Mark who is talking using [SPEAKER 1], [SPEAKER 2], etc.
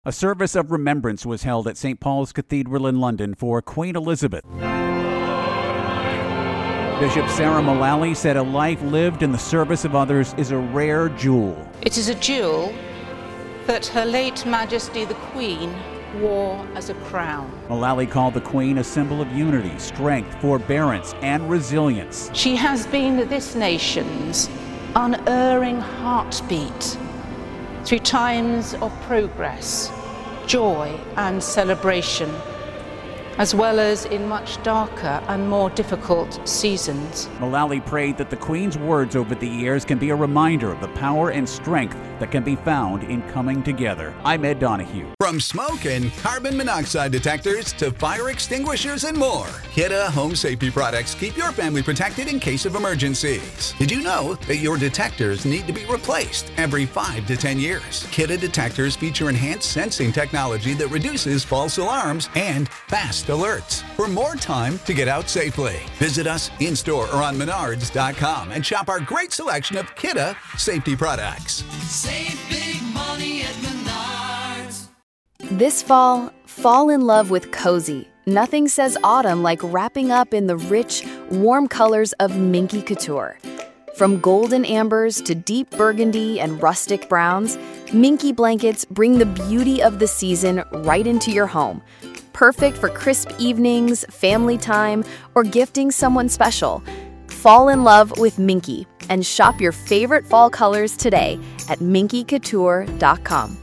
[SPEAKER 1] A service of remembrance was held at St. Paul's Cathedral in London for Queen Elizabeth. Bishop Sarah Mullally said a life lived in the service of others is a rare jewel.
[SPEAKER 2] It is a jewel that Her late Majesty the Queen wore as a crown.
[SPEAKER 1] Mullally called the Queen a symbol of unity, strength, forbearance, and resilience.
[SPEAKER 2] She has been this nation's unerring heartbeat through times of progress, joy, and celebration, as well as in much darker and more difficult seasons.
[SPEAKER 1] Mullally prayed that the Queen's words over the years can be a reminder of the power and strength that can be found in coming together. I'm Ed Donahue.
[SPEAKER 3] From smoke and carbon monoxide detectors to fire extinguishers and more, Kidde Home Safety products keep your family protected in case of emergencies. Did you know that your detectors need to be replaced every 5 to 10 years? Kidde detectors feature enhanced sensing technology that reduces false alarms and fast alerts for more time to get out safely. Visit us in-store or on Menards.com and shop our great selection of Kidde safety products.
[SPEAKER 4] Save big money at Menards.
[SPEAKER 5] This fall in love with cozy. Nothing says autumn like wrapping up in the rich, warm colors of Minky Couture. From golden ambers to deep burgundy and rustic browns, Minky blankets bring the beauty of the season right into your home. Perfect for crisp evenings, family time, or gifting someone special. Fall in love with Minky and shop your favorite fall colors today at minkycouture.com.